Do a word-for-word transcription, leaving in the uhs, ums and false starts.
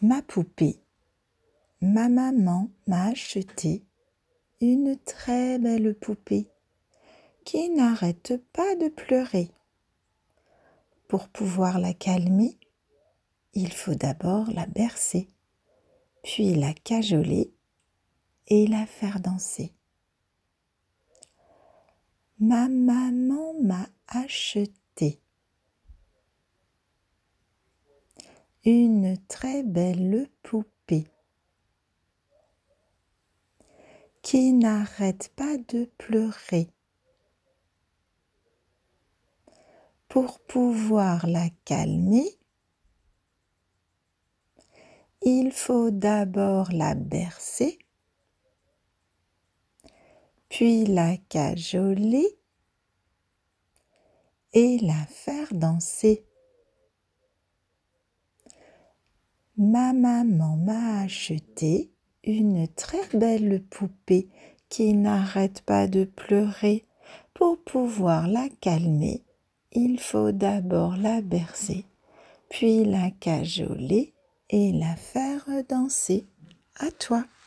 Ma poupée, ma maman m'a acheté une très belle poupée qui n'arrête pas de pleurer. Pour pouvoir la calmer, il faut d'abord la bercer, puis la cajoler et la faire danser. Ma maman m'a acheté une très belle poupée qui n'arrête pas de pleurer. Pour pouvoir la calmer, il faut d'abord la bercer, puis la cajoler et la faire danser. Ma maman m'a acheté une très belle poupée qui n'arrête pas de pleurer. Pour pouvoir la calmer, il faut d'abord la bercer, puis la cajoler et la faire danser. À toi!